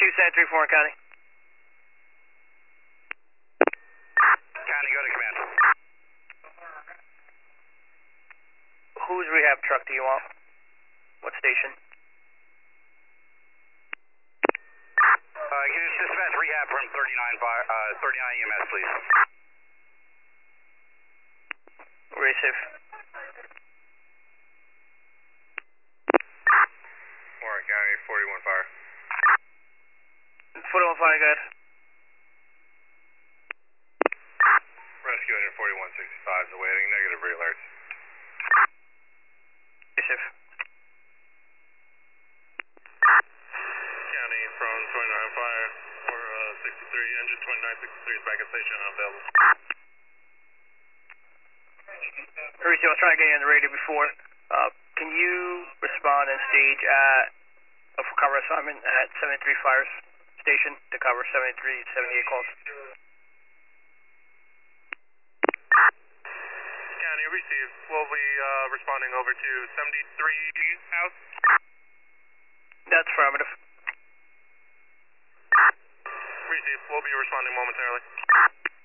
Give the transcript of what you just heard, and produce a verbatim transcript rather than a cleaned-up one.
two seventy-three, Warren County. County, go to command. Whose rehab truck do you want? What station? Uh, can you dispatch rehab from thirty-nine, fire, uh, thirty-nine E M S, please? Receive. Warren County, forty-one fire. forty-one fire, good. Rescue engine forty-one sixty-five is awaiting negative re-alerts. Receive. County from twenty-nine fire, or uh, sixty-three, engine twenty-nine sixty-three is back at station unavailable. Receive, I was trying to get you on the radio before. Uh, can you respond and stage at a cover assignment at seventy-three Fire Station to cover seventy-three seventy-eight calls? County, received. We'll be uh, responding over to seventy-three house. That's affirmative. Received. We'll be responding momentarily.